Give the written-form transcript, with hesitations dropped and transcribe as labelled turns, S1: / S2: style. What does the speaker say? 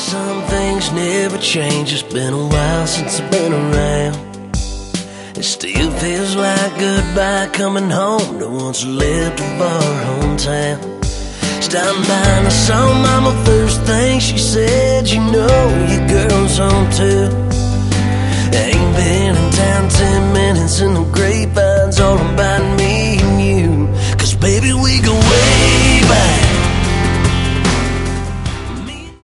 S1: Some things never change. It's been a while since I've been around. It still feels like goodbye coming home to once lived of our hometown. Stopping by and I saw Mama, first thing she said, you know your girl's home too.